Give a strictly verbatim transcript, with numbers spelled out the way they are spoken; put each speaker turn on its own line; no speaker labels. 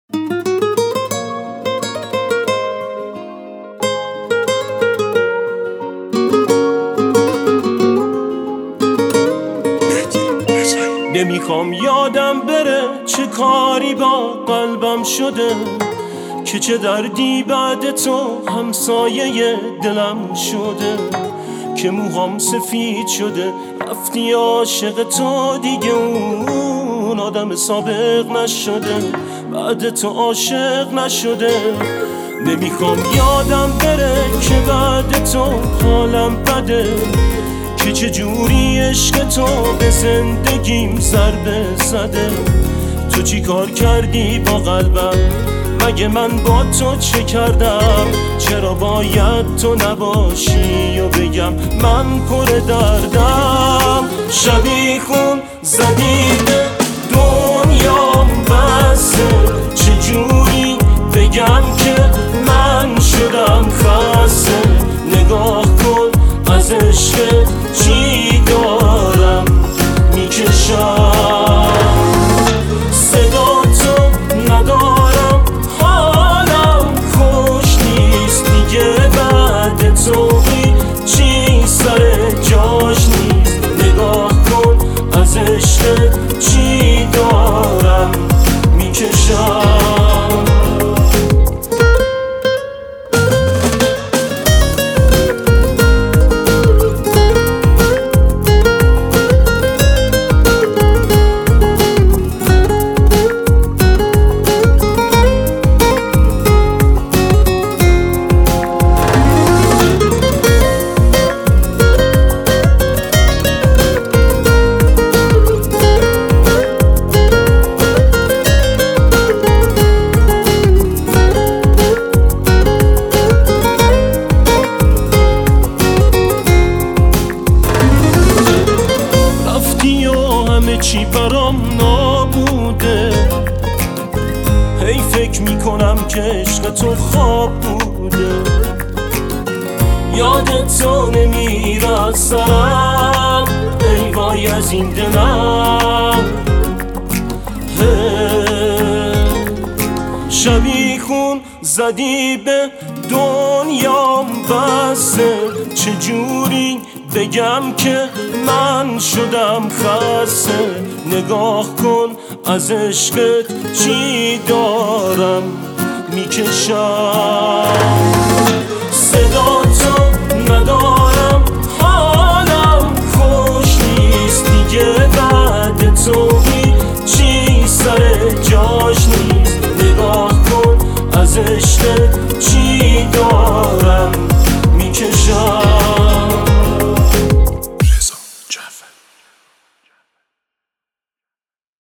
نمیخوام یادم بره چه کاری با قلبم شده، که چه دردی بعد تو همسایه دلم شده، که موهام سفید شده رفتی عاشق تو دیگه اون آدم سابق نشده، بعد تو عاشق نشده. نمیخوام یادم بره که بعد تو حالم بده، که چه جوری عشق تو به زندگیم ضربه زده. تو چی کار کردی با قلبم؟ مگه من با تو چه کردم؟ چرا باید تو نباشی و بگم من پر دردم؟ شبی خون زدی به دنیام بسه، چجوری بگم که من شدم خسته؟ نگاه کن از عشق چی دارم میکشم، صدا تو ندارم، حالم خوش نیست دیگه، بعد تو چی سر جاش نیست. نگاه کن از عشق چی دارم میکشم. همه چی برام نابوده، هی فکر میکنم که عشق تو خواب بوده، یاد تو نمیره از سرم، ای وای از این دلم. شبی خون زدی به دنیام بسه، چجوری بگم که من شدم خسته؟ نگاه کن از عشقت چی دارم میکشم، صدا تو ندارم، حالم خوش نیست دیگه، بعد تو چی سر جاش نیست. نگاه کن از عشقت چی دارم